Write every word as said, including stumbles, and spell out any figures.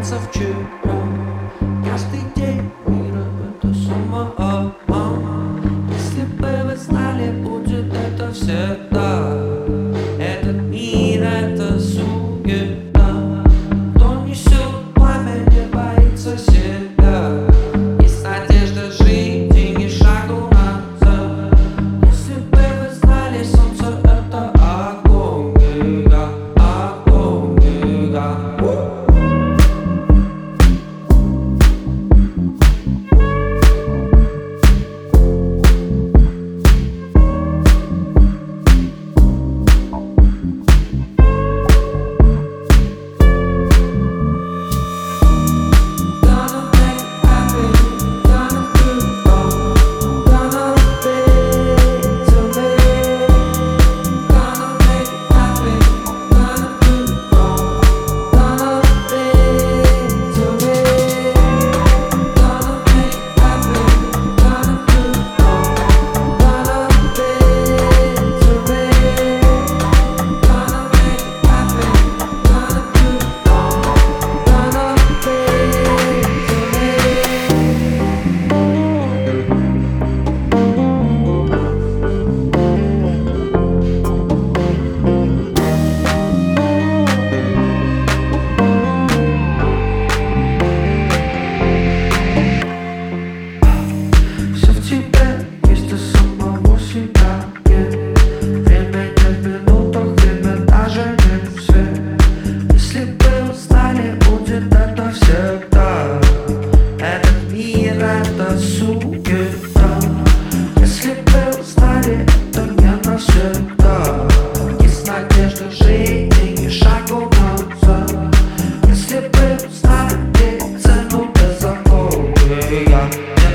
повторяется вчера. Каждый день мира это сумма. Если бы вы знали, будет это всегда. Этот мир это суета. Кто несет пламя, не боится себя. Есть надежда жить и ни шагу назад. Если бы вы знали, солнце это огонь, ига, огонь, ига. Это суета. Если бы узнали, это не навсегда. Есть надежда жить и ни шагу назад. Если бы узнали цену беззакония.